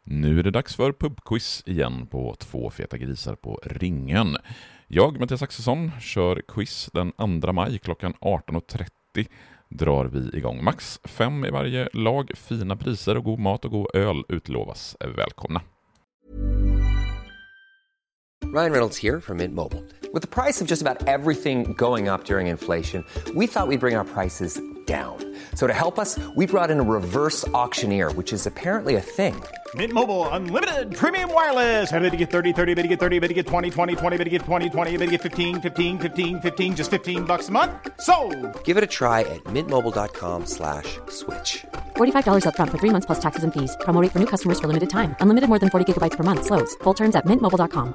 Nu är det dags för pubquiz igen på Två feta grisar på ringen. Jag, Mattias Axelsson, kör quiz den 2 maj klockan 18.30. Drar vi igång. Max 5 i varje lag, fina priser och god mat och god öl utlovas. Välkomna! Ryan Reynolds here from Mint Mobile. With the price of just about everything going up during inflation, we thought we'd bring our prices down. So to help us, we brought in a reverse auctioneer, which is apparently a thing. Mint Mobile Unlimited Premium Wireless. How to get 30, 30, bit to get 30, bit to get 20, 20, 20, bit to get 20, 20, bit to get 15, 15, 15, 15, just $15 a month? Sold! Give it a try at mintmobile.com/switch. $45 up front for 3 months plus taxes and fees. Promo rate for new customers for limited time. Unlimited more than 40 gigabytes per month. Slows full terms at mintmobile.com.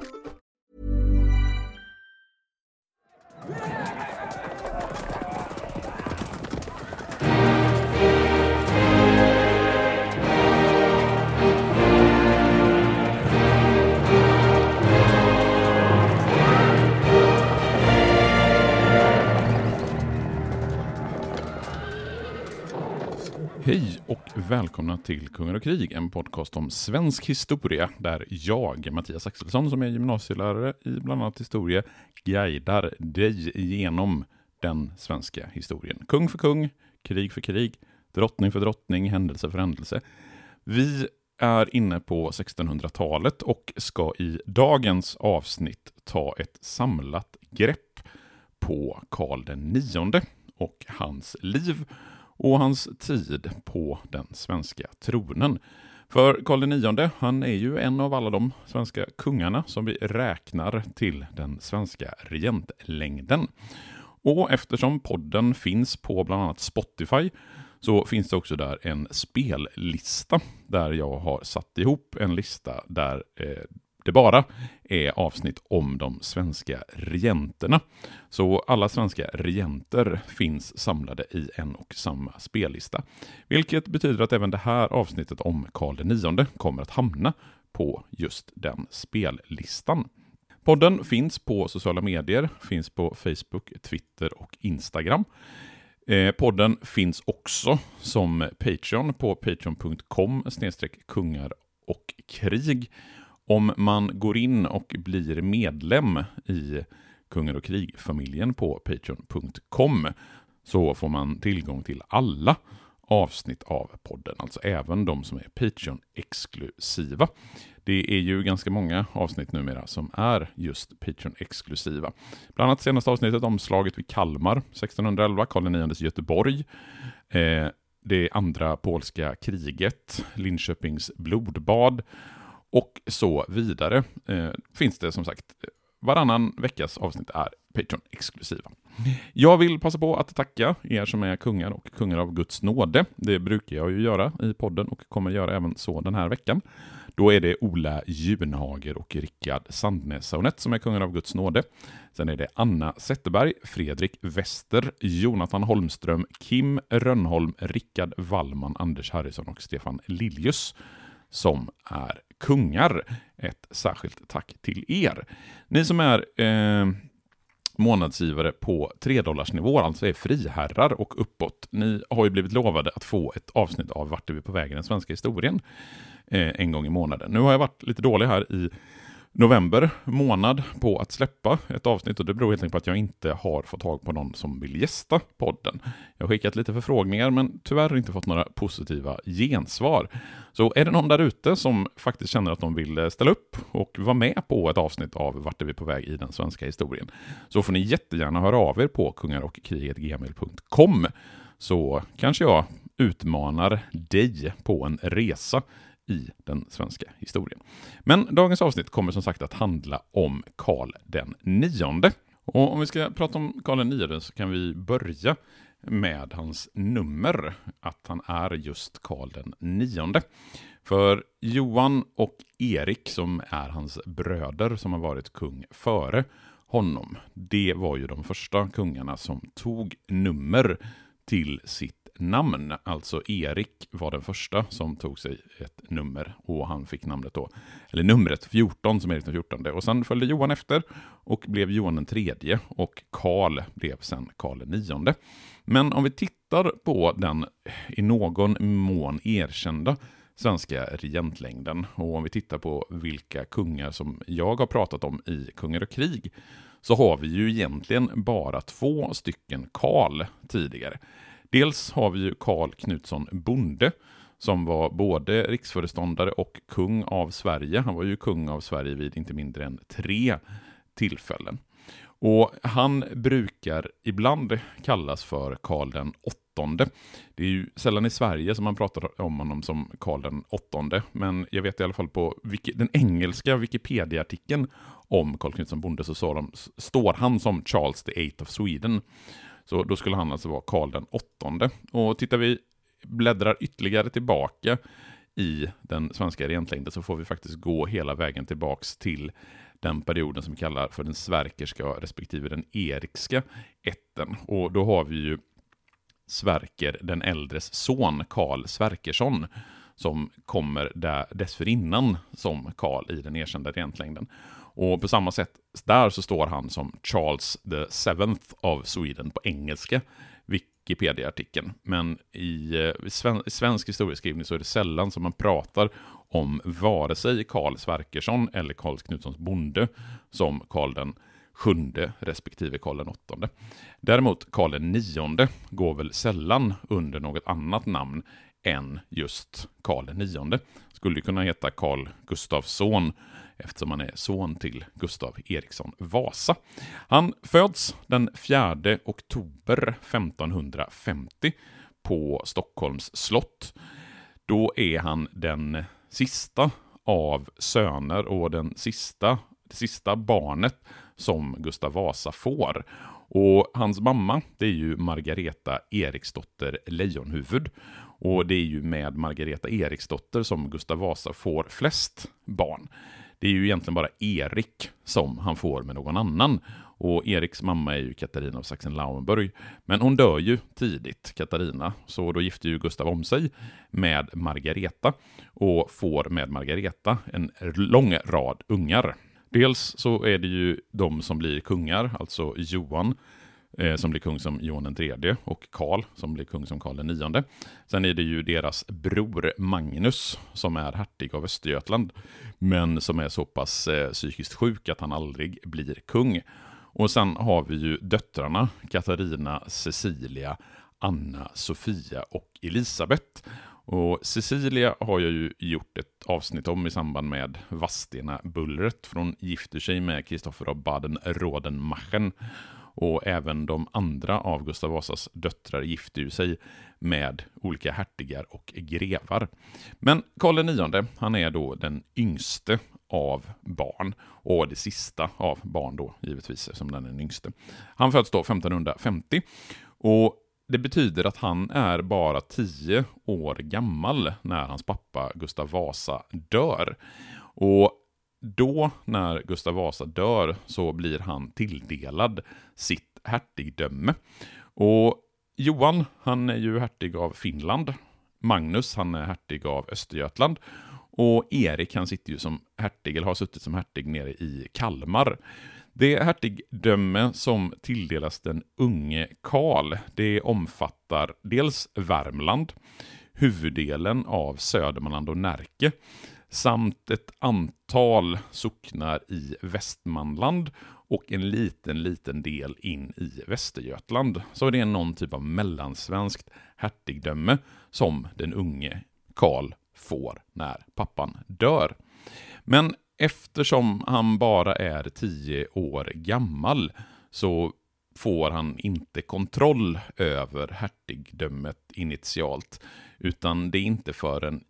Hej och välkomna till Kungar och krig, en podcast om svensk historia där jag, Mattias Axelsson, som är gymnasielärare i bland annat historia, guidar dig genom den svenska historien. Kung för kung, krig för krig, drottning för drottning, händelse för händelse. Vi är inne på 1600-talet och ska i dagens avsnitt ta ett samlat grepp på Karl den 9:e och hans liv och hans tid på den svenska tronen. För Karl den 9:e, han är ju en av alla de svenska kungarna som vi räknar till den svenska regentlängden. Och eftersom podden finns på bland annat Spotify så finns det också där en spellista där jag har satt ihop en lista där det bara är avsnitt om de svenska regenterna. Så alla svenska regenter finns samlade i en och samma spellista. Vilket betyder att även det här avsnittet om Karl den 9:e kommer att hamna på just den spellistan. Podden finns på sociala medier, finns på Facebook, Twitter och Instagram. Podden finns också som Patreon på patreon.com/kungar och krig. Om man går in och blir medlem i Kungar och krig-familjen på patreon.com så får man tillgång till alla avsnitt av podden, alltså även de som är Patreon-exklusiva. Det är ju ganska många avsnitt numera som är just Patreon-exklusiva. Bland annat senaste avsnittet om slaget vid Kalmar 1611, Karl den 9:es Göteborg, det andra polska kriget, Linköpings blodbad och så vidare. Finns det som sagt varannan veckas avsnitt är Patreon-exklusiva. Jag vill passa på att tacka er som är kungar och kungar av Guds nåde. Det brukar jag ju göra i podden och kommer göra även så den här veckan. Då är det Ola Junhager och Rickard Sandnäs-Saunet som är kungar av Guds nåde. Sen är det Anna Zetterberg, Fredrik Wester, Jonathan Holmström, Kim Rönnholm, Rickard Wallman, Anders Harrison och Stefan Liljus som är kungar. Ett särskilt tack till er. Ni som är månadsgivare på $3 alltså är friherrar och uppåt. Ni har ju blivit lovade att få ett avsnitt av Vart är vi på vägen, den svenska historien en gång i månaden. Nu har jag varit lite dålig här i november månad på att släppa ett avsnitt och det beror helt enkelt på att jag inte har fått tag på någon som vill gästa podden. Jag har skickat lite förfrågningar men tyvärr inte fått några positiva gensvar. Så är det någon där ute som faktiskt känner att de vill ställa upp och vara med på ett avsnitt av Vart är vi på väg i den svenska historien så får ni jättegärna höra av er på kungarochkriget@gmail.com så kanske jag utmanar dig på en resa i den svenska historien. Men dagens avsnitt kommer som sagt att handla om Karl den 9:e. Och om vi ska prata om Karl den 9:e så kan vi börja med hans nummer, att han är just Karl den 9:e. För Johan och Erik som är hans bröder som har varit kung före honom, det var ju de första kungarna som tog nummer till sitt namn. Alltså Erik var den första som tog sig ett nummer och han fick namnet då, eller numret 14 som Erik den 14. Och sen följde Johan efter och blev Johan den 3 och Karl blev sen Karl den 9. Men om vi tittar på den i någon mån erkända svenska regentlängden. Och om vi tittar på vilka kungar som jag har pratat om i Kungar och krig, så har vi ju egentligen bara 2 stycken Karl tidigare. Dels har vi ju Karl Knutsson Bonde, som var både riksföreståndare och kung av Sverige. Han var ju kung av Sverige vid inte mindre än 3 tillfällen. Och han brukar ibland kallas för Karl den 8. Det är ju sällan i Sverige som man pratar om honom som Karl den 8. Men jag vet i alla fall på den engelska Wikipedia-artikeln om Karl Knutsson Bonde så står han som Charles the VIII of Sweden. Så då skulle han alltså vara Karl den 8. Och tittar vi bläddrar ytterligare tillbaka i den svenska regentlängden så får vi faktiskt gå hela vägen tillbaks till den perioden som vi kallar för den sverkerska respektive den erikska ätten. Och då har vi ju Sverker den äldres son Karl Sverkersson som kommer dessförinnan som Karl i den erkända regentlängden. Och på samma sätt där så står han som Charles the VII of Sweden på engelska Wikipedia-artikeln. Men i svensk historieskrivning så är det sällan som man pratar om vare sig Karl Sverkersson eller Karl Knutssons Bonde som Karl den 7 respektive Karl den 8. Däremot Karl den 9 går väl sällan under något annat namn än just Karl den 9. Skulle kunna heta Karl Gustavs son eftersom han är son till Gustav Eriksson Vasa. Han föds den 4 oktober 1550 på Stockholms slott. Då är han den sista av söner och det sista barnet som Gustav Vasa får. Och hans mamma, det är ju Margareta Eriksdotter Lejonhuvud. Och det är ju med Margareta Eriksdotter som Gustav Vasa får flest barn. Det är ju egentligen bara Erik som han får med någon annan. Och Eriks mamma är ju Katarina av Sachsen-Lauenburg. Men hon dör ju tidigt, Katarina. Så då gifter ju Gustav om sig med Margareta. Och får med Margareta en lång rad ungar. Dels så är det ju de som blir kungar, alltså Johan som blir kung som Johan III och Karl som blir kung som Karl den 9. Sen är det ju deras bror Magnus som är hertig av Östergötland men som är så pass psykiskt sjuk att han aldrig blir kung. Och sen har vi ju döttrarna Katarina, Cecilia, Anna, Sofia och Elisabeth. Och Cecilia har jag ju gjort ett avsnitt om i samband med Vadstena-bullret. För hon gifter sig med Kristoffer av Baden-Rodenmachen. Och även de andra av Gustav Vasas döttrar gifter ju sig med olika hertigar och grevar. Men Karl den 9, han är då den yngste av barn. Och det sista av barn då, givetvis, som den är den yngste. Han föds då 1550 och det betyder att han är bara 10 år gammal när hans pappa Gustav Vasa dör. Och då när Gustav Vasa dör så blir han tilldelad sitt hertigdöme. Och Johan, han är ju hertig av Finland. Magnus, han är hertig av Östergötland. Och Erik, han sitter ju som hertig, eller har suttit som hertig nere i Kalmar. Det hertigdöme som tilldelas den unge Karl, det omfattar dels Värmland, huvuddelen av Södermanland och Närke, samt ett antal socknar i Västmanland och en liten del in i Västergötland. Så det är någon typ av mellansvenskt hertigdöme som den unge Karl får när pappan dör. Men eftersom han bara är 10 år gammal så får han inte kontroll över hertigdömet initialt, utan det är inte förrän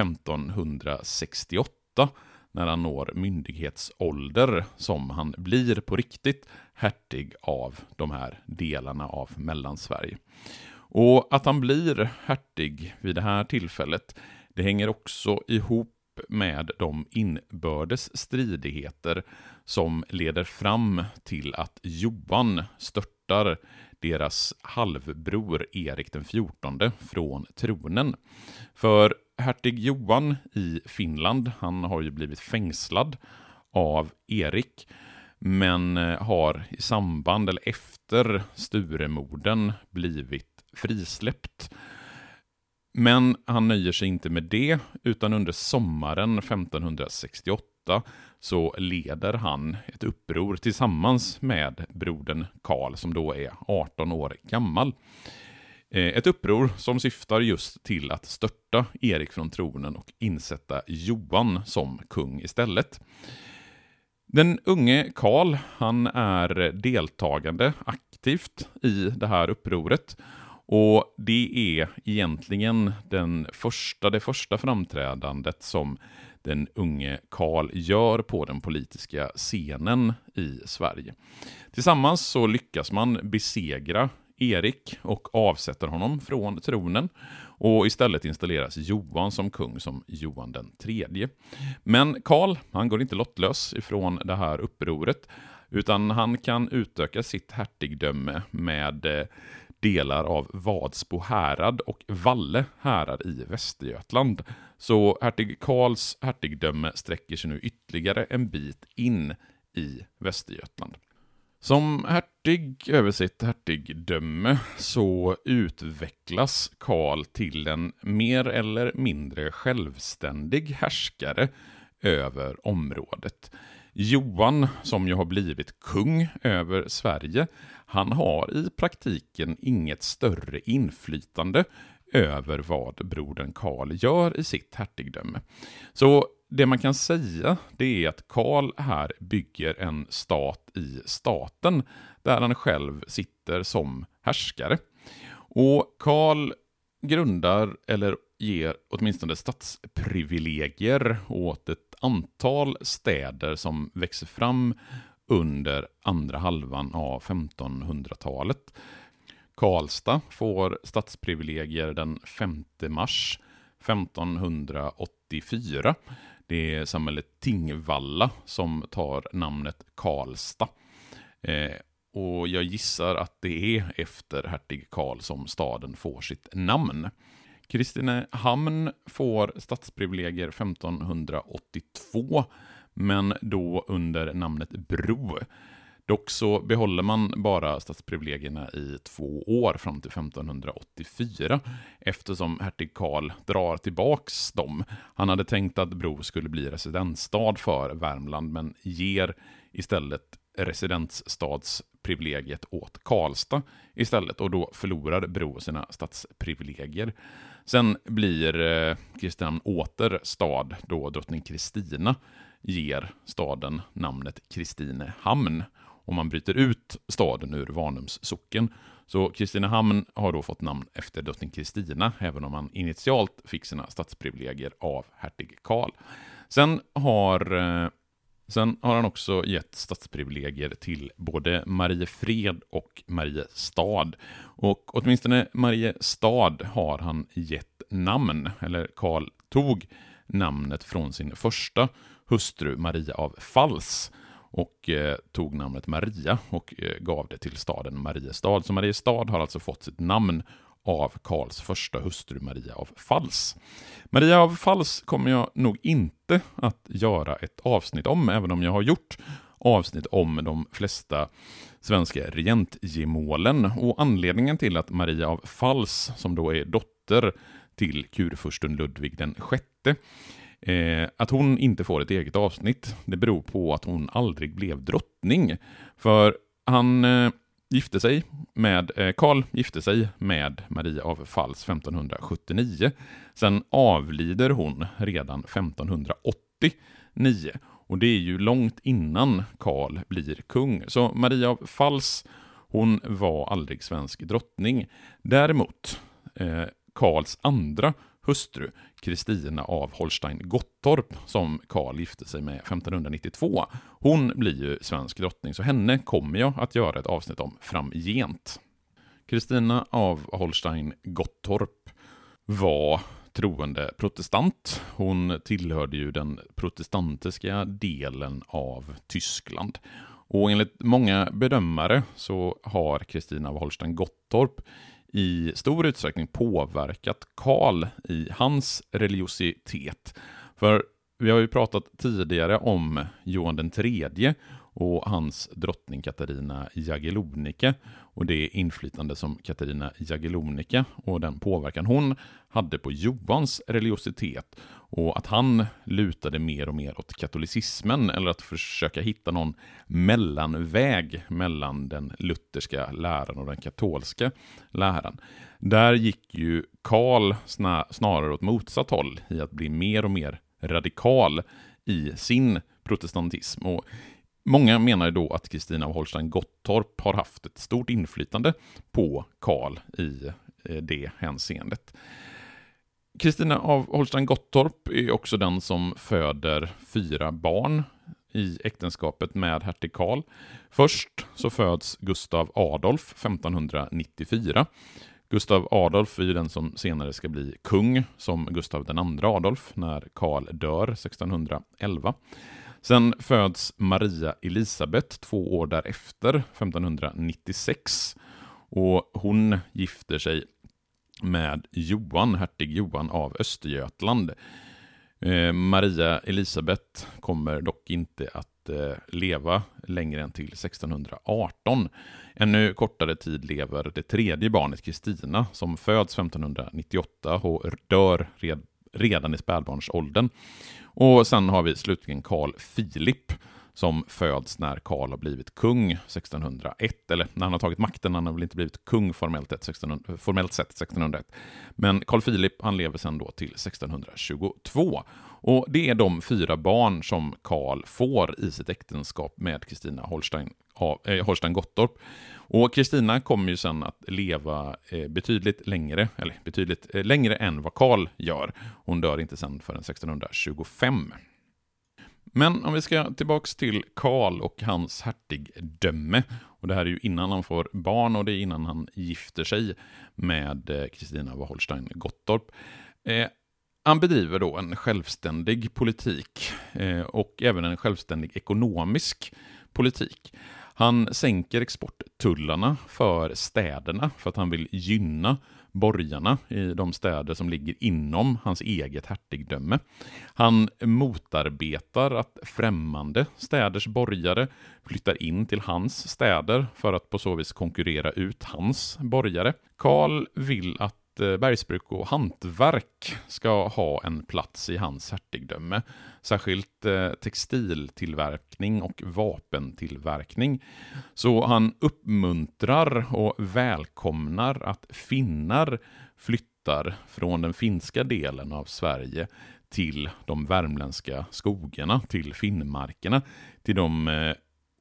1568 när han når myndighetsålder som han blir på riktigt hertig av de här delarna av Mellansverige. Och att han blir hertig vid det här tillfället, det hänger också ihop med de inbördes stridigheter som leder fram till att Johan störtar deras halvbror Erik den 14 från tronen. För hertig Johan i Finland, han har ju blivit fängslad av Erik, men har i samband eller efter Sturemorden blivit frisläppt. Men han nöjer sig inte med det, utan under sommaren 1568 så leder han ett uppror tillsammans med brodern Karl som då är 18 år gammal. Ett uppror som syftar just till att störta Erik från tronen och insätta Johan som kung istället. Den unge Karl, han är deltagande aktivt i det här upproret. Och det är egentligen det första framträdandet som den unge Karl gör på den politiska scenen i Sverige. Tillsammans så lyckas man besegra Erik och avsätter honom från tronen. Och istället installeras Johan som kung som Johan den tredje. Men Karl, han går inte lottlös ifrån det här upproret, utan han kan utöka sitt hertigdöme med delar av Vadsbo härad och Valle härad i Västergötland. Så hertig Karls hertigdöme sträcker sig nu ytterligare en bit in i Västergötland. Som hertig över sitt hertigdöme så utvecklas Karl till en mer eller mindre självständig härskare över området. Johan, som ju har blivit kung över Sverige, han har i praktiken inget större inflytande över vad brodern Karl gör i sitt hertigdöme. Så det man kan säga, det är att Karl här bygger en stat i staten där han själv sitter som härskare. Och Karl grundar eller ger åtminstone stadsprivilegier åt ett antal städer som växer fram under andra halvan av 1500-talet. Karlstad får stadsprivilegier den 5 mars 1584. Det är samhället Tingvalla som tar namnet Karlstad. Och jag gissar att det är efter hertig Karl som staden får sitt namn. Kristinehamn får stadsprivilegier 1582, men då under namnet Bro. Dock så behåller man bara stadsprivilegierna i 2 år fram till 1584, eftersom hertig Karl drar tillbaks dem. Han hade tänkt att Bro skulle bli residensstad för Värmland, men ger istället residensstadsprivilegiet åt Karlstad istället, och då förlorar Bro sina stadsprivilegier. Sen blir Kristinehamn åter stad då drottning Kristina ger staden namnet Kristinehamn, och man bryter ut staden ur Varnums socken. Så Kristinehamn har då fått namn efter drottning Kristina, även om man initialt fick sina stadsprivilegier av hertig Karl. Sen har han också gett stadsprivilegier till både Mariefred och Mariestad. Och åtminstone Mariestad har han gett namn, eller Karl tog namnet från sin första hustru Maria av Fals och tog namnet Maria och gav det till staden Mariestad. Så Mariestad har alltså fått sitt namn av Karls första hustru Maria av Fals. Maria av Fals kommer jag nog inte att göra ett avsnitt om, även om jag har gjort avsnitt om de flesta svenska regentgemålen. Och anledningen till att Maria av Fals, som då är dotter till kurfursten Ludvig den sjätte, att hon inte får ett eget avsnitt, det beror på att hon aldrig blev drottning. För Karl gifte sig med Maria av Fals 1579. Sen avlider hon redan 1589. Och det är ju långt innan Karl blir kung. Så Maria av Fals, hon var aldrig svensk drottning. Däremot Karls andra hustru, Kristina av Holstein-Gottorp, som Karl gifte sig med 1592. Hon blir ju svensk drottning, så henne kommer jag att göra ett avsnitt om framgent. Kristina av Holstein-Gottorp var troende protestant. Hon tillhörde ju den protestantiska delen av Tyskland. Och enligt många bedömare så har Kristina av Holstein-Gottorp i stor utsträckning påverkat Karl i hans religiositet. För vi har ju pratat tidigare om Johan den tredje, och hans drottning Katarina Jagiellonica och det inflytande som Katarina Jagiellonica och den påverkan hon hade på Johans religiositet och att han lutade mer och mer åt katolicismen eller att försöka hitta någon mellanväg mellan den lutherska läran och den katolska läran. Där gick ju Karl snarare åt motsatt håll i att bli mer och mer radikal i sin protestantism. Och många menar då att Kristina av Holstein-Gottorp har haft ett stort inflytande på Karl i det hänseendet. Kristina av Holstein-Gottorp är också den som föder 4 barn i äktenskapet med hertig Karl. Först så föds Gustav Adolf 1594. Gustav Adolf är ju den som senare ska bli kung som Gustav II Adolf när Karl dör 1611. Sen föds Maria Elisabeth 2 år därefter, 1596. Och hon gifter sig med Johan, hertig Johan av Östergötland. Maria Elisabeth kommer dock inte att leva längre än till 1618. Ännu kortare tid lever det tredje barnet Kristina som föds 1598 och dör redan i spädbarnsåldern. Och sen har vi slutligen Carl Philip som föds när Karl har blivit kung 1601, eller när han har tagit makten. Han har väl inte blivit kung formellt sett 1601. Men Carl Philip han lever sedan då till 1622. Och det är de 4 barn som Karl får i sitt äktenskap med Kristina Holstein-Gottorp. Och Kristina kommer ju sen att leva betydligt längre än vad Karl gör. Hon dör inte sen förrän 1625. Men om vi ska tillbaks till Karl och hans hertigdöme, och det här är ju innan han får barn och det är innan han gifter sig med Kristina av Holstein-Gottorp. Han bedriver då en självständig politik och även en självständig ekonomisk politik. Han sänker exporttullarna för städerna för att han vill gynna borgarna i de städer som ligger inom hans eget hertigdöme. Han motarbetar att främmande städers borgare flyttar in till hans städer för att på så vis konkurrera ut hans borgare. Karl vill att bergsbruk och hantverk ska ha en plats i hans hertigdöme. Särskilt textiltillverkning och vapentillverkning. Så han uppmuntrar och välkomnar att finnar flyttar från den finska delen av Sverige till de värmländska skogarna, till finnmarkerna, till de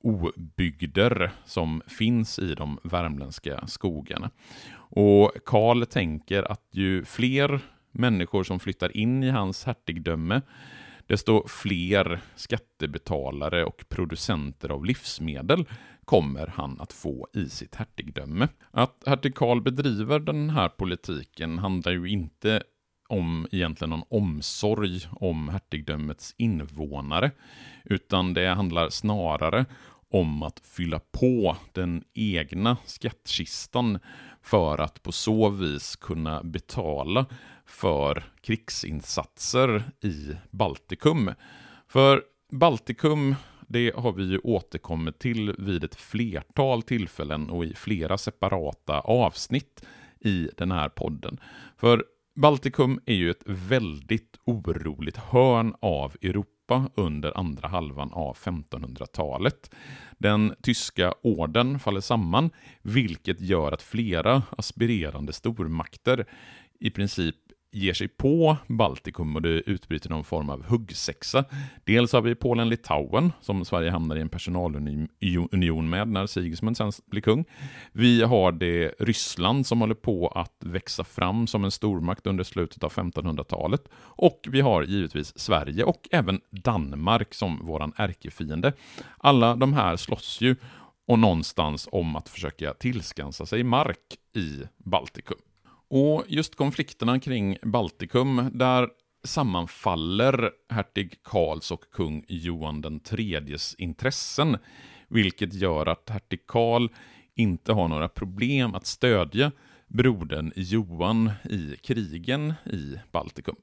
obygder som finns i de värmländska skogarna. Och Karl tänker att ju fler människor som flyttar in i hans hertigdöme, desto fler skattebetalare och producenter av livsmedel kommer han att få i sitt hertigdöme. Att hertig Karl bedriver den här politiken handlar ju inte om egentligen någon omsorg om hertigdömets invånare, utan det handlar snarare om att fylla på den egna skattkistan för att på så vis kunna betala för krigsinsatser i Baltikum. För Baltikum, det har vi ju återkommit till vid ett flertal tillfällen och i flera separata avsnitt i den här podden. För Baltikum är ju ett väldigt oroligt hörn av Europa under andra halvan av 1500-talet. Den tyska orden faller samman, vilket gör att flera aspirerande stormakter i princip ger sig på Baltikum och det utbryter någon form av huggsexa. Dels har vi Polen-Litauen som Sverige hamnar i en personalunion med när Sigismund sen blir kung. Vi har det Ryssland som håller på att växa fram som en stormakt under slutet av 1500-talet. Och vi har givetvis Sverige och även Danmark som våran ärkefiende. Alla de här slåss ju och någonstans om att försöka tillskansa sig mark i Baltikum. Och just konflikterna kring Baltikum, där sammanfaller hertig Karls och kung Johan den tredjes intressen, vilket gör att hertig Karl inte har några problem att stödja brodern Johan i krigen i Baltikum.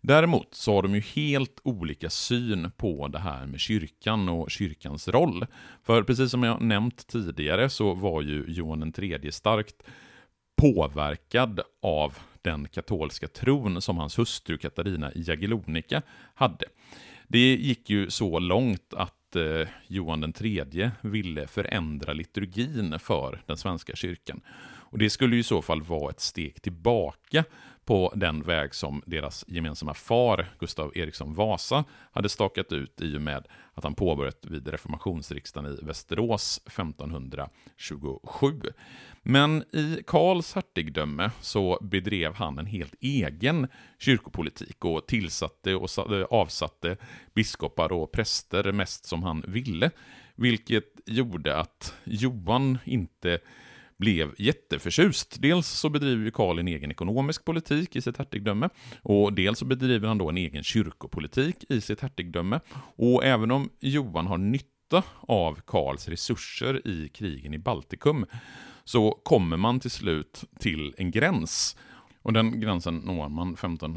Däremot så har de ju helt olika syn på det här med kyrkan och kyrkans roll. För precis som jag nämnt tidigare så var ju Johan III starkt påverkad av den katolska tron som hans hustru Katarina Jagiellonica hade. Det gick ju så långt att Johan III ville förändra liturgin för den svenska kyrkan. Och det skulle ju i så fall vara ett steg tillbaka på den väg som deras gemensamma far, Gustav Eriksson Vasa, hade stakat ut i och med att han påbörjat vid reformationsriksdagen i Västerås 1527. Men i Karls hertigdöme så bedrev han en helt egen kyrkopolitik och tillsatte och avsatte biskopar och präster mest som han ville, vilket gjorde att Johan inte blev jätteförtjust. Dels så bedriver Karl en egen ekonomisk politik i sitt hertigdöme och dels så bedriver han då en egen kyrkopolitik i sitt hertigdöme. Och även om Johan har nytta av Karls resurser i krigen i Baltikum så kommer man till slut till en gräns. Och den gränsen når man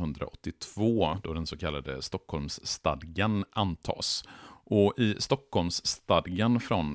1582 då den så kallade Stockholmsstadgan antas. Och i Stockholmsstadgan från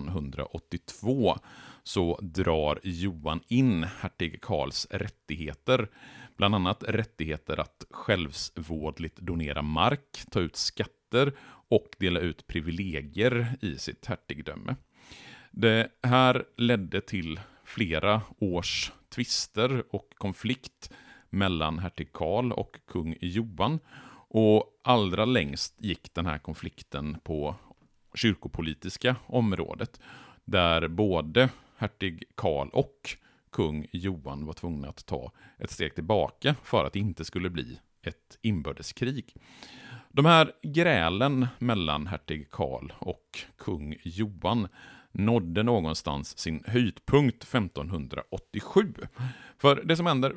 1582 så drar Johan in hertig Karls rättigheter. Bland annat rättigheter att självsvårdligt donera mark, ta ut skatter och dela ut privilegier i sitt hertigdöme. Det här ledde till flera års tvister och konflikt mellan hertig Karl och kung Johan. Och allra längst gick den här konflikten på kyrkopolitiska området, där både hertig Karl och kung Johan var tvungna att ta ett steg tillbaka för att det inte skulle bli ett inbördeskrig. De här grälen mellan hertig Karl och kung Johan nådde någonstans sin höjdpunkt 1587. För det som händer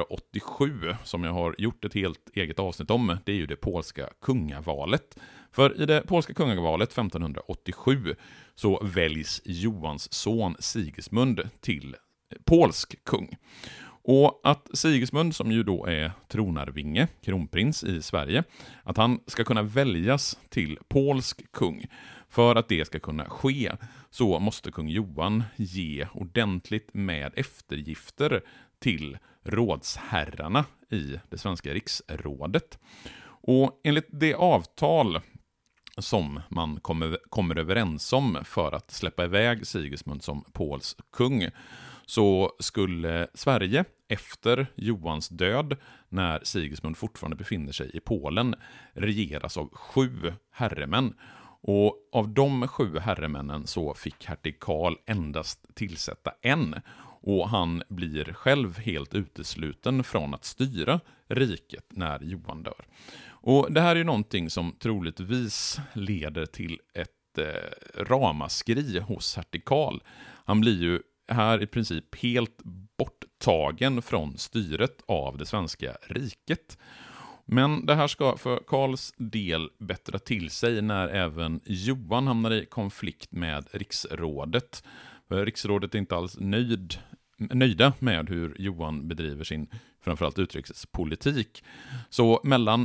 1587, som jag har gjort ett helt eget avsnitt om, det är ju det polska kungavalet. För i det polska kungavalet 1587 så väljs Johans son Sigismund till polsk kung. Och att Sigismund, som ju då är tronarvinge, kronprins i Sverige, att han ska kunna väljas till polsk kung. För att det ska kunna ske så måste kung Johan ge ordentligt med eftergifter till rådsherrarna i det svenska riksrådet. Och enligt det avtal som man kommer överens om för att släppa iväg Sigismund som polsk kung, så skulle Sverige efter Johans död, när Sigismund fortfarande befinner sig i Polen, regeras av 7 herremän. Och av de 7 herremännen så fick hertig Karl endast tillsätta en. Och han blir själv helt utesluten från att styra riket när Johan dör. Och det här är ju någonting som troligtvis leder till ett ramaskri hos hertig Karl. Han blir ju här i princip helt borttagen från styret av det svenska riket. Men det här ska för Karls del bättra till sig när även Johan hamnar i konflikt med riksrådet. För riksrådet är inte alls nöjda med hur Johan bedriver sin framförallt utrikespolitik. Så mellan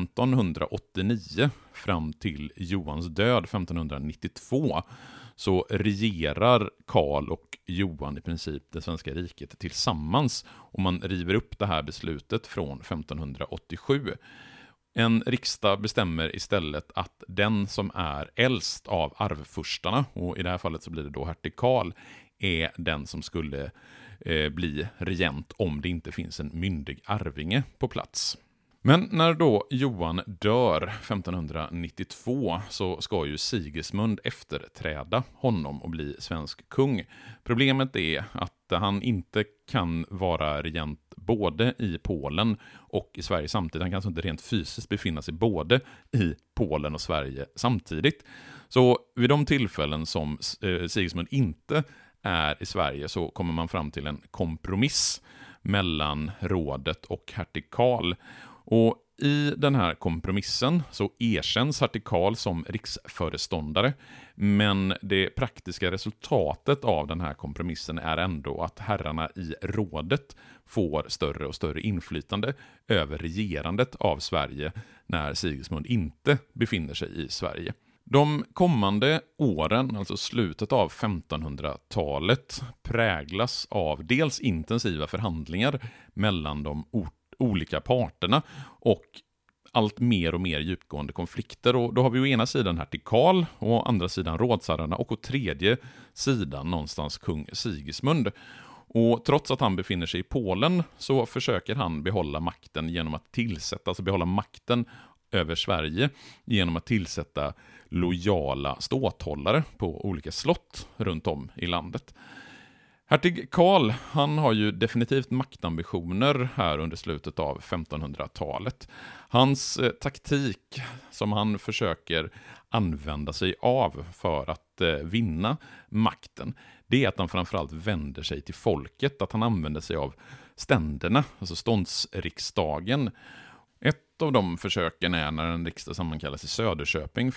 1589 fram till Johans död 1592 så regerar Karl och Johan i princip det svenska riket tillsammans, och man river upp det här beslutet från 1587. En riksdag bestämmer istället att den som är äldst av arvfurstarna, och i det här fallet så blir det då hertig Karl, är den som skulle bli regent om det inte finns en myndig arvinge på plats. Men när då Johan dör 1592 så ska ju Sigismund efterträda honom och bli svensk kung. Problemet är att han inte kan vara regent både i Polen och i Sverige samtidigt. Han kan alltså inte rent fysiskt befinna sig både i Polen och Sverige samtidigt. Så vid de tillfällen som Sigismund inte är i Sverige så kommer man fram till en kompromiss mellan rådet och hertig Karl. Och i den här kompromissen så erkänns hertig Karl som riksföreståndare, men det praktiska resultatet av den här kompromissen är ändå att herrarna i rådet får större och större inflytande över regerandet av Sverige när Sigismund inte befinner sig i Sverige. De kommande åren, alltså slutet av 1500-talet, präglas av dels intensiva förhandlingar mellan de olika parterna och allt mer och mer djupgående konflikter. Och då har vi å ena sidan hertig Karl och å andra sidan rådsherrarna och å tredje sidan någonstans kung Sigismund. Och trots att han befinner sig i Polen så försöker han behålla makten genom att behålla makten över Sverige genom att tillsätta lojala ståthållare på olika slott runt om i landet. Hertig Karl, han har ju definitivt maktambitioner här under slutet av 1500-talet. Hans taktik som han försöker använda sig av för att vinna makten, det är att han framförallt vänder sig till folket, att han använder sig av ständerna, alltså ståndsriksdagen. Ett av de försöken är när en riksdag sammankallas i Söderköping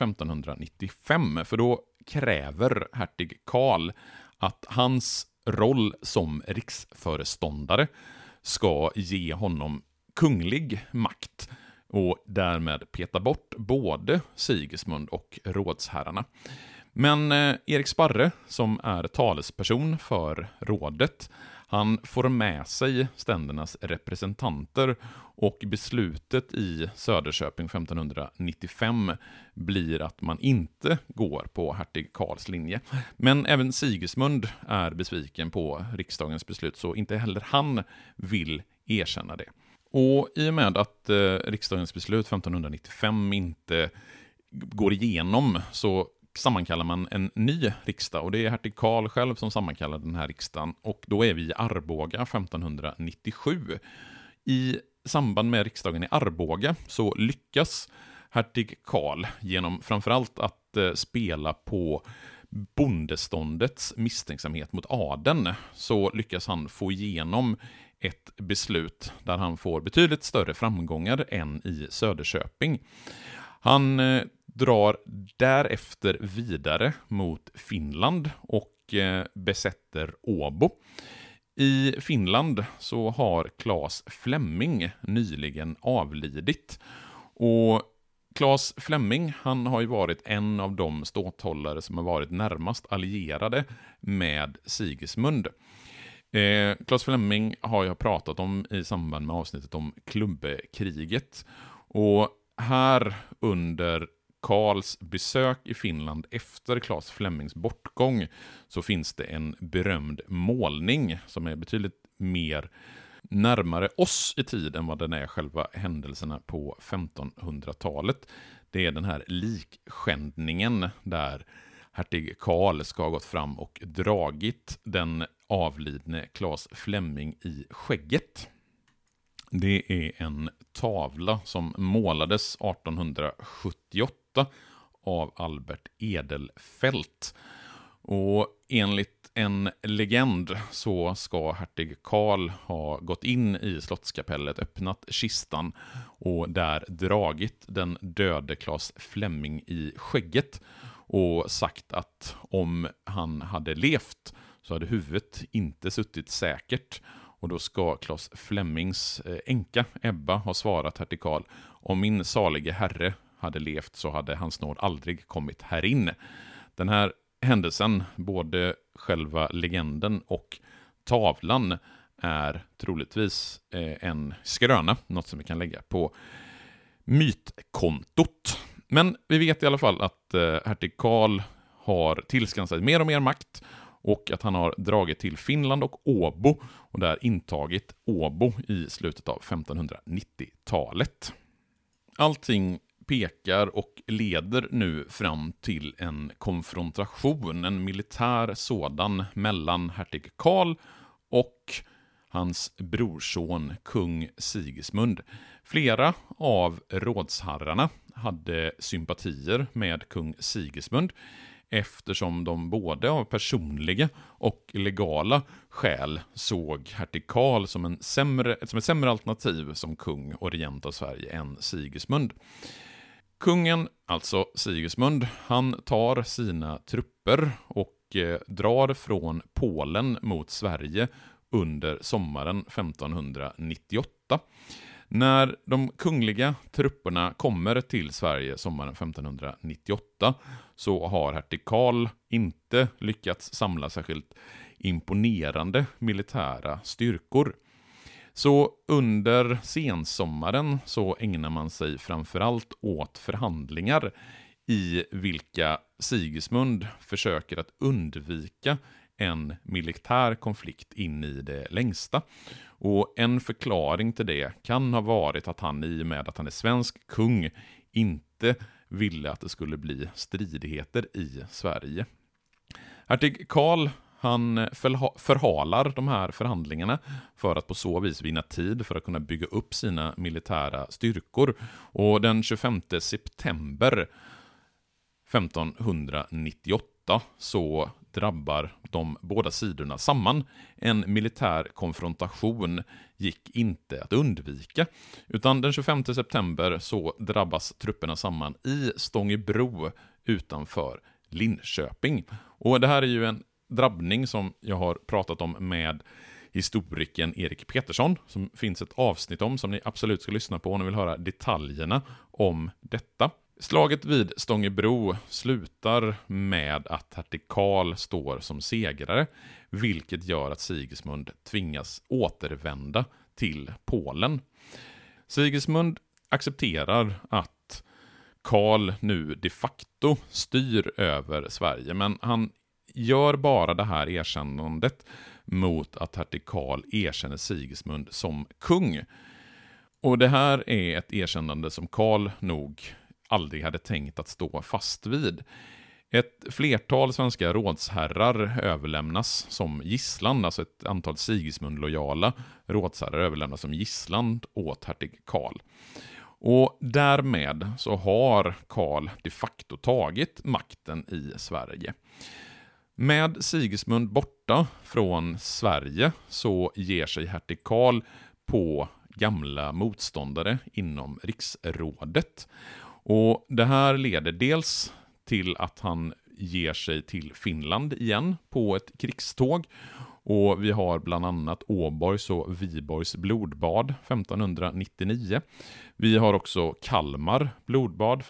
1595, för då kräver hertig Karl att hans roll som riksföreståndare ska ge honom kunglig makt och därmed peta bort både Sigismund och rådsherrarna. Men Erik Sparre, som är talesperson för rådet, han får med sig ständernas representanter och beslutet i Söderköping 1595 blir att man inte går på hertig Karls linje. Men även Sigismund är besviken på riksdagens beslut, så inte heller han vill erkänna det. Och i och med att riksdagens beslut 1595 inte går igenom så sammankallar man en ny riksdag, och det är hertig Karl själv som sammankallar den här riksdagen, och då är vi i Arboga 1597. I samband med riksdagen i Arboga så lyckas hertig Karl genom framförallt att spela på bondeståndets misstänksamhet mot adeln, så lyckas han få igenom ett beslut där han får betydligt större framgångar än i Söderköping. Han drar därefter vidare mot Finland och besätter Åbo. I Finland så har Claes Fleming nyligen avlidit, och Claes Fleming, han har ju varit en av de ståthållare som har varit närmast allierade med Sigismund. Claes Fleming har jag pratat om i samband med avsnittet om Klubbekriget, och här under Karls besök i Finland efter Claes Flemings bortgång så finns det en berömd målning som är betydligt mer närmare oss i tid än vad den är själva händelserna på 1500-talet. Det är den här likskändningen där hertig Karl ska ha gått fram och dragit den avlidne Claes Fleming i skägget. Det är en tavla som målades 1878 av Albert Edelfelt. Och enligt en legend så ska hertig Karl ha gått in i slottskapellet, öppnat kistan och där dragit den döde Claes Fleming i skägget och sagt att om han hade levt så hade huvudet inte suttit säkert. Och då ska Claes Flemings änka Ebba ha svarat hertig Karl: om min salige herre hade levt så hade hans nåd aldrig kommit här in. Den här händelsen, både själva legenden och tavlan, är troligtvis en skröna, något som vi kan lägga på mytkontot. Men vi vet i alla fall att hertig Karl har tillskansat mer och mer makt och att han har dragit till Finland och Åbo och där intagit Åbo i slutet av 1590-talet. Allting pekar och leder nu fram till en konfrontation, en militär sådan, mellan hertig Karl och hans brorson kung Sigismund. Flera av rådsherrarna hade sympatier med kung Sigismund. eftersom de både av personliga och legala skäl såg hertig Karl som ett sämre alternativ som kung och regent av Sverige än Sigismund. Kungen, alltså Sigismund, han tar sina trupper och drar från Polen mot Sverige under sommaren 1598. När de kungliga trupperna kommer till Sverige sommaren 1598 så har hertig Karl inte lyckats samla särskilt imponerande militära styrkor. Så under sensommaren så ägnar man sig framförallt åt förhandlingar i vilka Sigismund försöker att undvika en militär konflikt in i det längsta. Och en förklaring till det kan ha varit att han i och med att han är svensk kung inte ville att det skulle bli stridigheter i Sverige. Hertig Karl, han förhalar de här förhandlingarna för att på så vis vinna tid för att kunna bygga upp sina militära styrkor. Och den 25 september 1598 så drabbar de båda sidorna samman. En militär konfrontation gick inte att undvika, utan den 25 september så drabbas trupperna samman i Stångebro utanför Linköping. Och det här är ju en drabbning som jag har pratat om med historikern Erik Petersson, som finns ett avsnitt om som ni absolut ska lyssna på om ni vill höra detaljerna om detta. Slaget vid Stångebro slutar med att hertig Karl står som segrare, vilket gör att Sigismund tvingas återvända till Polen. Sigismund accepterar att Karl nu de facto styr över Sverige, men han gör bara det här erkännandet mot att hertig Karl erkänner Sigismund som kung. Och det här är ett erkännande som Karl nog aldrig hade tänkt att stå fast vid. Ett flertal svenska rådsherrar överlämnas som gisslan, alltså ett antal Sigismund-lojala rådsherrar överlämnas som gisslan åt hertig Karl. Och därmed så har Karl de facto tagit makten i Sverige. Med Sigismund borta från Sverige så ger sig hertig Karl på gamla motståndare inom riksrådet. Och det här leder dels till att han ger sig till Finland igen på ett krigståg. Och vi har bland annat Åborgs och Viborgs blodbad 1599. Vi har också Kalmar blodbad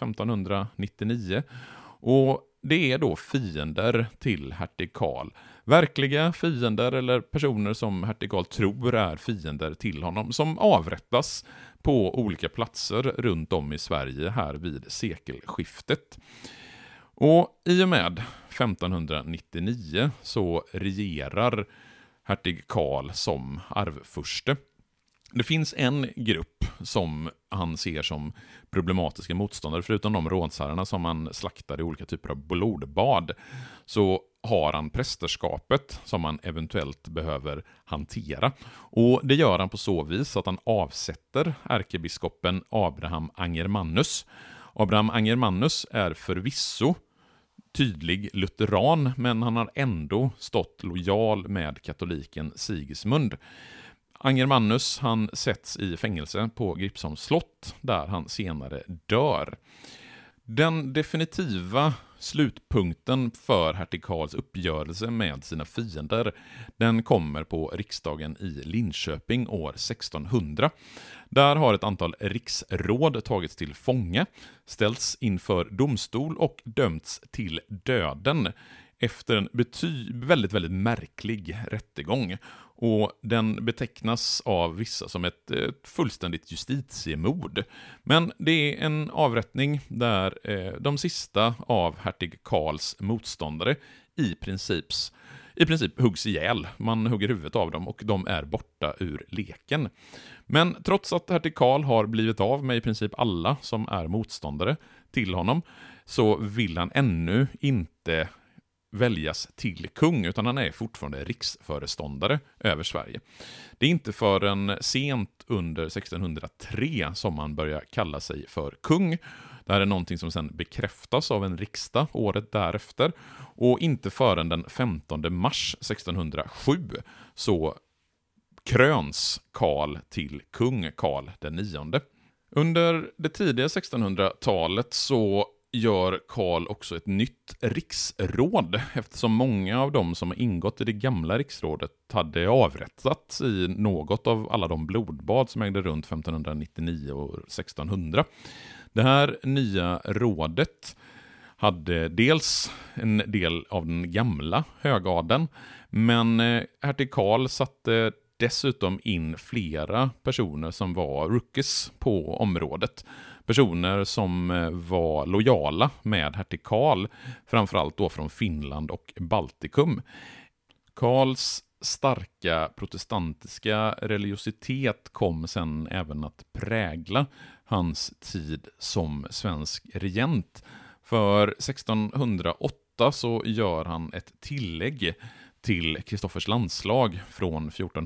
1599. Och det är då fiender till hertig Karl. Verkliga fiender eller personer som hertig Karl tror är fiender till honom, som avrättas på olika platser runt om i Sverige här vid sekelskiftet. Och i och med 1599 så regerar hertig Karl som arvfurste. Det finns en grupp som han ser som problematiska motståndare, förutom de rådsherrarna som han slaktar i olika typer av blodbad, så har han prästerskapet som han eventuellt behöver hantera. Och det gör han på så vis att han avsätter ärkebiskopen Abraham Angermannus. Abraham Angermannus är förvisso tydlig lutheran, men han har ändå stått lojal med katoliken Sigismund. Angermannus, han sätts i fängelse på Gripsholms slott där han senare dör. Den definitiva slutpunkten för hertig Karls uppgörelse med sina fiender, den kommer på riksdagen i Linköping år 1600. Där har ett antal riksråd tagits till fånga, ställts inför domstol och dömts till döden efter en väldigt, väldigt märklig rättegång. Och den betecknas av vissa som ett fullständigt justitiemord. Men det är en avrättning där de sista av hertig Karls motståndare i princip huggs ihjäl. Man hugger huvudet av dem och de är borta ur leken. Men trots att hertig Karl har blivit av med i princip alla som är motståndare till honom, så vill han ännu inte väljas till kung, utan han är fortfarande riksföreståndare över Sverige. Det är inte förrän sent under 1603 som han börjar kalla sig för kung. Det här är någonting som sedan bekräftas av en riksdag året därefter, och inte förrän den 15 mars 1607 så kröns Karl till kung Karl den 9. Under det tidiga 1600-talet så gör Karl också ett nytt riksråd, eftersom många av dem som har ingått i det gamla riksrådet hade avrättats i något av alla de blodbad som ägde runt 1599 och 1600. Det här nya rådet hade dels en del av den gamla högadeln, men hertig Karl satte dessutom in flera personer som var rookies på området. Personer som var lojala med hertig Karl, framförallt då från Finland och Baltikum. Karls starka protestantiska religiositet kom sen även att prägla hans tid som svensk regent. För 1608 så gör han ett tillägg till Kristoffers landslag från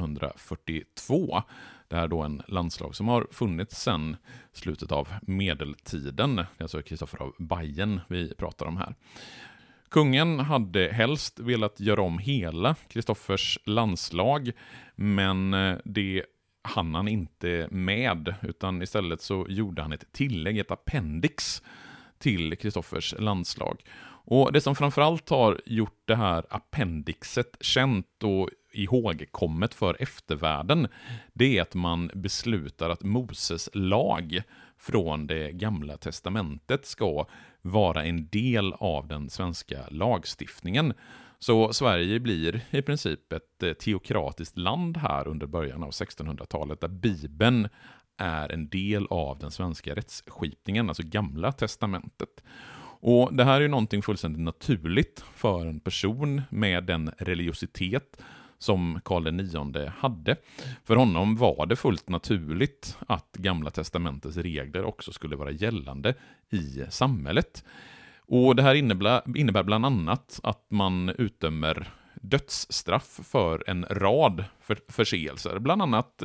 1442. Det är då en landslag som har funnits sedan slutet av medeltiden. Det är alltså Kristoffer av Bayern vi pratar om här. Kungen hade helst velat göra om hela Kristoffers landslag, men det hann han inte med, utan istället så gjorde han ett tillägg, ett appendix till Kristoffers landslag. Och det som framförallt har gjort det här appendixet känt och ihågkommet för eftervärlden, det är att man beslutar att Moses lag från det gamla testamentet ska vara en del av den svenska lagstiftningen. Så Sverige blir i princip ett teokratiskt land här under början av 1600-talet, där Bibeln är en del av den svenska rättsskipningen, alltså gamla testamentet. Och det här är ju någonting fullständigt naturligt för en person med den religiositet som Karl IX hade. För honom var det fullt naturligt att gamla testamentets regler också skulle vara gällande i samhället. Och det här innebär bland annat att man utdömer dödsstraff för en rad förseelser. Bland annat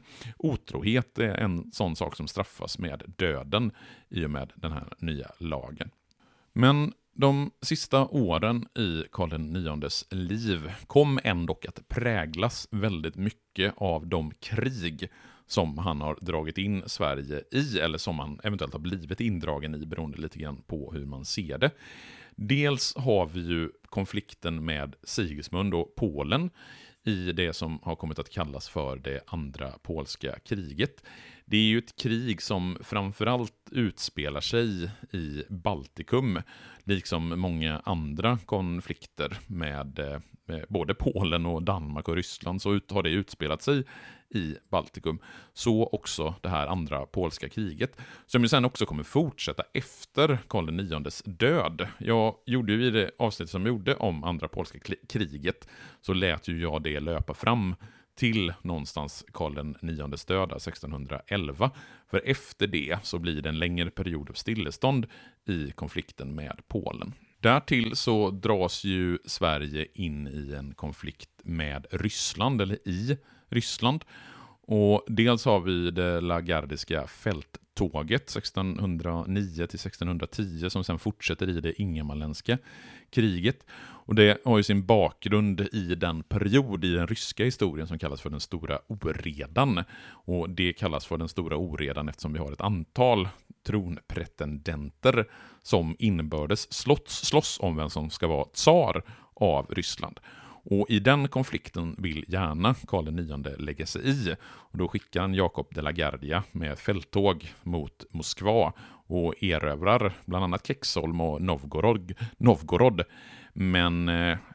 otrohet är en sån sak som straffas med döden i och med den här nya lagen. Men de sista åren i Karl IXs liv kom ändå att präglas väldigt mycket av de krig som han har dragit in Sverige i, eller som han eventuellt har blivit indragen i, beroende lite grann på hur man ser det. Dels har vi ju konflikten med Sigismund och Polen i det som har kommit att kallas för det andra polska kriget. Det är ju ett krig som framförallt utspelar sig i Baltikum, liksom många andra konflikter med både Polen och Danmark och Ryssland, så har det utspelat sig i Baltikum. Så också det här andra polska kriget, som ju sen också kommer fortsätta efter Karl IXs död. Jag gjorde ju i det avsnitt som jag gjorde om andra polska kriget, så lät ju jag det löpa fram till någonstans Karl IXs död 1611. För efter det så blir det en längre period av stillestånd i konflikten med Polen. Därtill så dras ju Sverige in i en konflikt med Ryssland, eller i Ryssland. Och dels har vi det lagardiska fälttåget 1609 till 1610 som sen fortsätter i det ingermanländska kriget. Och det har ju sin bakgrund i den period i den ryska historien som kallas för den stora oredan. Och det kallas för den stora oredan eftersom vi har ett antal tronpretendenter som inbördes slåss om vem som ska vara tsar av Ryssland. Och i den konflikten vill gärna Karl IX lägga sig i. Och då skickar han Jakob de la Guardia med fälttåg mot Moskva och erövrar bland annat Kexholm och Novgorod. Men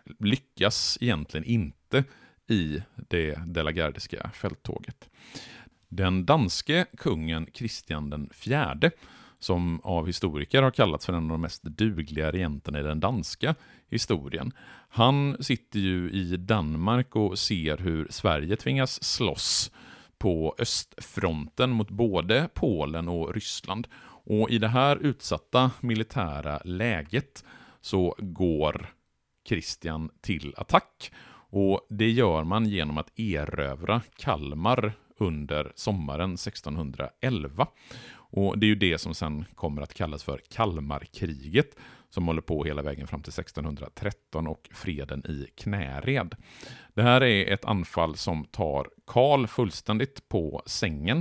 lyckas egentligen inte i det delagardiska fälttåget. Den danske kungen Kristian den fjärde, som av historiker har kallats för en av de mest dugliga regenterna i den danska historien. Han sitter ju i Danmark och ser hur Sverige tvingas slåss på östfronten mot både Polen och Ryssland. Och i det här utsatta militära läget så går Kristian till attack. Och det gör man genom att erövra Kalmar under sommaren 1611. Och det är ju det som sen kommer att kallas för Kalmarkriget, som håller på hela vägen fram till 1613 och freden i Knäred. Det här är ett anfall som tar Karl fullständigt på sängen.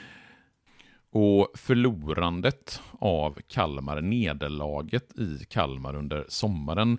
Och förlorandet av Kalmar, nederlaget i Kalmar under sommaren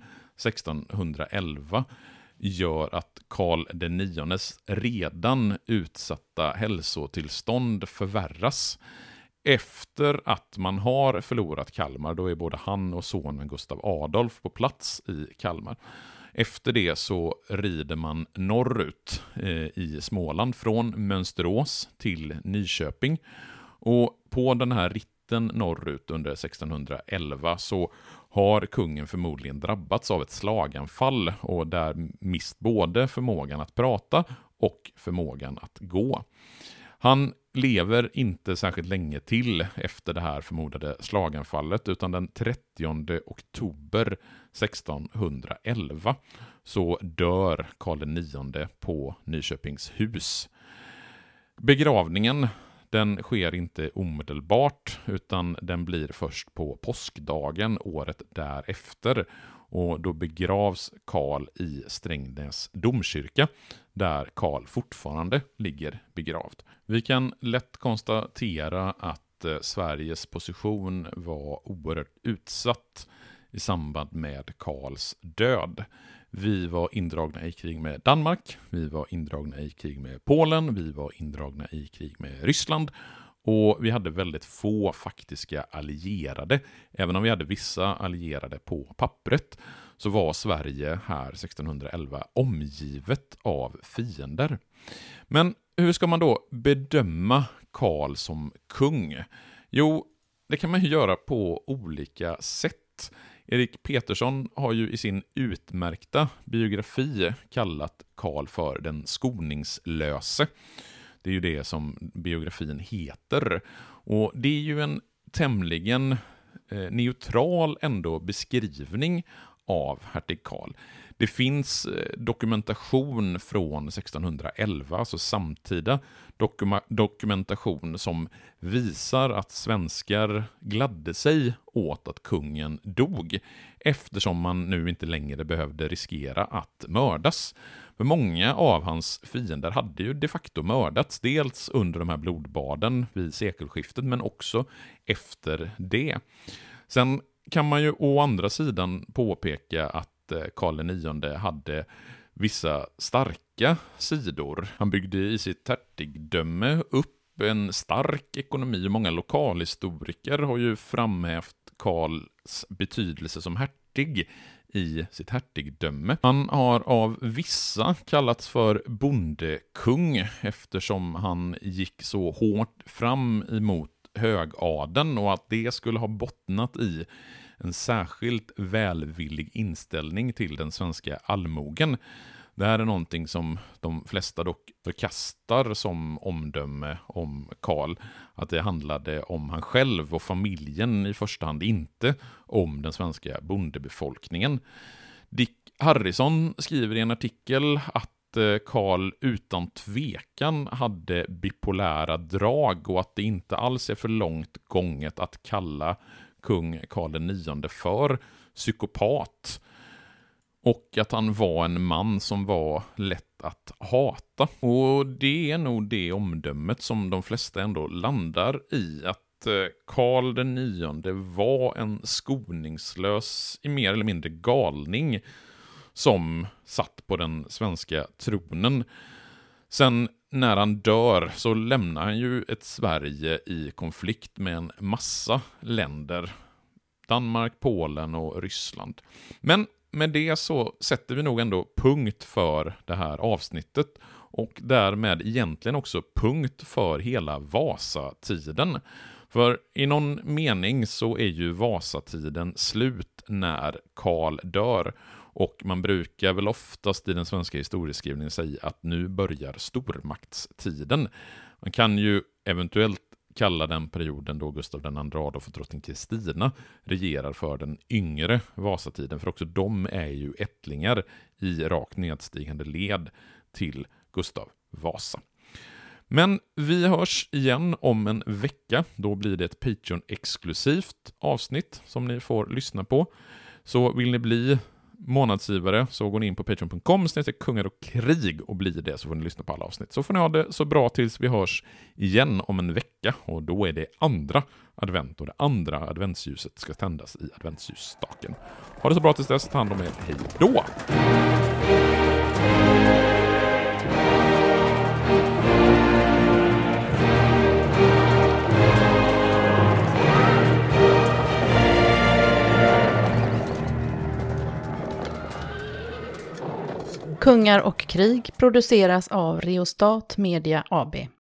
1611, gör att Karl den IX:s redan utsatta hälsotillstånd förvärras. Efter att man har förlorat Kalmar, då är både han och sonen Gustav Adolf på plats i Kalmar. Efter det så rider man norrut i Småland från Mönsterås till Nyköping. Och på den här ritten norrut under 1611 så har kungen förmodligen drabbats av ett slaganfall och där mist både förmågan att prata och förmågan att gå. Han lever inte särskilt länge till efter det här förmodade slaganfallet, utan den 30 oktober 1611 så dör Karl IX på Nyköpingshus. Begravningen, den sker inte omedelbart, utan den blir först på påskdagen året därefter. Och då begravs Karl i Strängnäs domkyrka, där Karl fortfarande ligger begravd. Vi kan lätt konstatera att Sveriges position var oerhört utsatt i samband med Karls död. Vi var indragna i krig med Danmark, vi var indragna i krig med Polen, vi var indragna i krig med Ryssland och vi hade väldigt få faktiska allierade. Även om vi hade vissa allierade på pappret så var Sverige här 1611 omgivet av fiender. Men hur ska man då bedöma Karl som kung? Jo, det kan man ju göra på olika sätt. Erik Petersson har ju i sin utmärkta biografi kallat Karl för den skoningslöse. Det är ju det som biografin heter. Och det är ju en tämligen neutral ändå beskrivning av hertig Karl. Det finns dokumentation från 1611, alltså samtida dokumentation som visar att svenskar gladde sig åt att kungen dog, eftersom man nu inte längre behövde riskera att mördas. För många av hans fiender hade ju de facto mördats, dels under de här blodbaden vid sekelskiftet, men också efter det. Sen kan man ju å andra sidan påpeka att Karl IX hade vissa starka sidor. Han byggde i sitt hertigdöme upp en stark ekonomi. Många lokalhistoriker har ju framhävt Karls betydelse som hertig i sitt hertigdöme. Han har av vissa kallats för bondekung eftersom han gick så hårt fram emot högadeln och att det skulle ha bottnat i en särskilt välvillig inställning till den svenska allmogen. Det här är någonting som de flesta dock förkastar som omdöme om Karl. Att det handlade om han själv och familjen i första hand, inte om den svenska bondebefolkningen. Dick Harrison skriver i en artikel att Karl utan tvekan hade bipolära drag och att det inte alls är för långt gånget att kalla kung Karl IX för psykopat. Och att han var en man som var lätt att hata. Och det är nog det omdömet som de flesta ändå landar i. Att Karl IX var en skoningslös, i mer eller mindre galning som satt på den svenska tronen. Sen när han dör så lämnar han ju ett Sverige i konflikt med en massa länder. Danmark, Polen och Ryssland. Men med det så sätter vi nog ändå punkt för det här avsnittet och därmed egentligen också punkt för hela Vasatiden. För i någon mening så är ju Vasatiden slut när Karl dör och man brukar väl oftast i den svenska historieskrivningen säga att nu börjar stormaktstiden. Man kan ju eventuellt kalla den perioden då Gustav II Adolf och drottning Kristina regerar för den yngre Vasatiden, för också de är ju ättlingar i rakt nedstigande led till Gustav Vasa. Men vi hörs igen om en vecka. Då blir det ett Patreon-exklusivt avsnitt som ni får lyssna på. Så vill ni bli månadsgivare så går ni in på patreon.com/kungar och krig och blir det, så får ni lyssna på alla avsnitt. Så får ni ha det så bra tills vi hörs igen om en vecka, och då är det andra advent och det andra adventsljuset ska tändas i adventsljusstaken. Ha det så bra tills dess, ta hand om er, hej då! Kungar och krig produceras av Reostat Media AB.